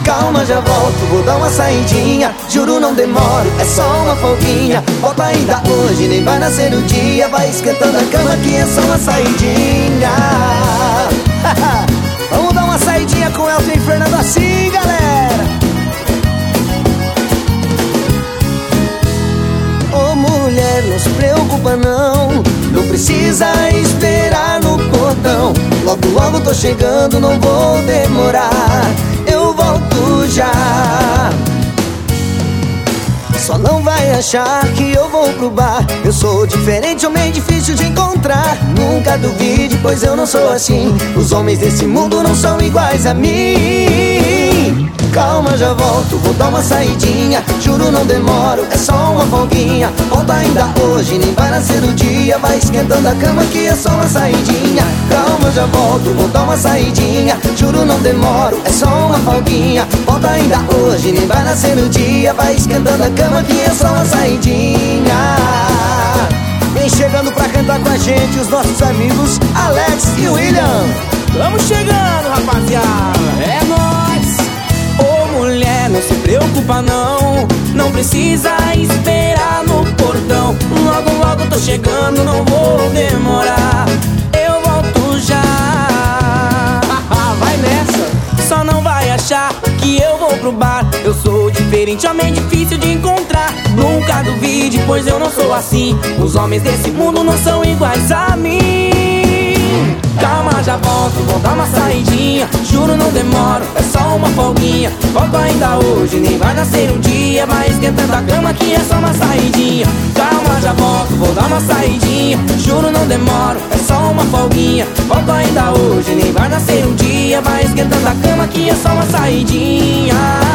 Calma, já volto, vou dar uma saidinha. Juro, não demoro, é só uma folguinha. Volta ainda hoje, nem vai nascer o dia. Vai esquentando a cama que é só uma saidinha. Vamos dar uma saidinha com Elton e Fernando assim, galera. Ô mulher, não se preocupa não, não precisa esperar no portão. Logo, logo tô chegando, não vou demorar. Eu volto já. Só não vai achar que eu vou pro bar. Eu sou diferente, homem difícil de encontrar. Nunca duvide, pois eu não sou assim. Os homens desse mundo não são iguais a mim. Calma, já volto, vou dar uma saidinha. Juro, não demoro, é só uma folguinha. Volta ainda hoje, nem vai nascer o dia. Vai esquentando a cama que é só uma saidinha. Calma, já volto, vou dar uma saidinha. Juro, não demoro, é só uma folguinha. Volta ainda hoje, nem vai nascer o dia. Vai esquentando a cama que é só uma saidinha. Vem chegando pra cantar com a gente os nossos amigos Alex e William. Vamos chegando, rapaziada, é nóis. Ô mulher, não se preocupa não, não precisa esperar no portão. Logo, logo tô chegando, não vou demorar. Eu volto já. Vai nessa. Só não vai achar que eu vou pro bar. Eu sou diferente, homem difícil de encontrar. Nunca duvide, pois eu não sou assim. Os homens desse mundo não são iguais a mim. Calma, já volto, vou dar uma saidinha. Juro, não demoro, é só uma folguinha. Volto ainda hoje, nem vai nascer um dia. Vai esquentando a cama que é só uma saidinha. Calma, já volto, vou dar uma saidinha. Juro, não demoro, é só uma folguinha. Volto ainda hoje, nem vai nascer um dia. Vai esquentando a cama que é só uma saidinha.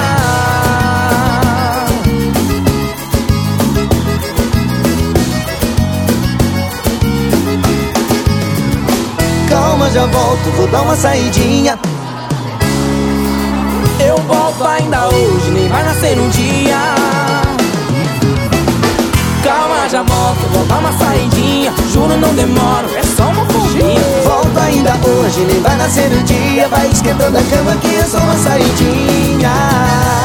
Calma, já volto, vou dar uma saidinha. Eu volto ainda hoje, nem vai nascer um dia. Calma, já volto, vou dar uma saidinha. Juro, não demoro, é só uma folguinha. Volto ainda hoje, nem vai nascer o dia. Vai esquentando a cama que é só uma saidinha.